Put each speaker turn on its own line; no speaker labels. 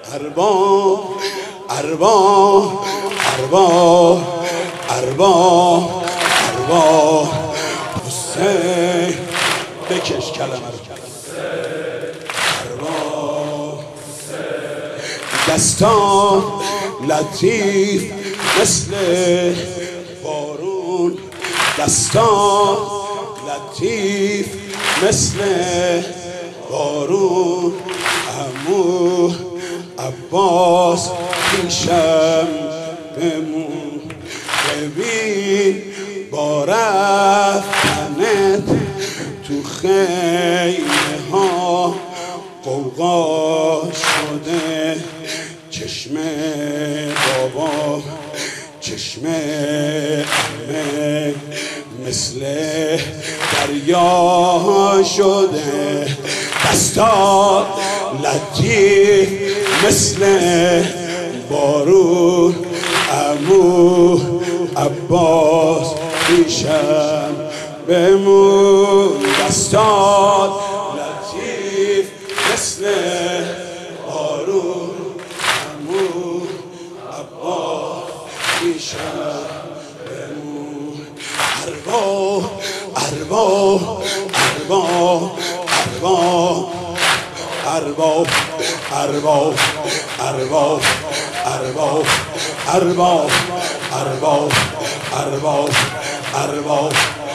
ارباب ارباب ارباب ارباب ارباب حسین بکش کلمه رو ارباب دستان لطیف مثل بارون دستان لطیف مثل بارون عمو عباس پیشم بمون ببین با رفتنت تو خیمه ها غوغا شده چشم بابا چشم عمه مثل دریا شده دستات لطیف مثل بارون عمو عباس پیشم بمون دستات لطیف مثل بارون عمو عباس پیشم بمون ارباب ارباب ارباب ارباب ارباب ارباب ارباب ارباب ارباب ارباب ارباب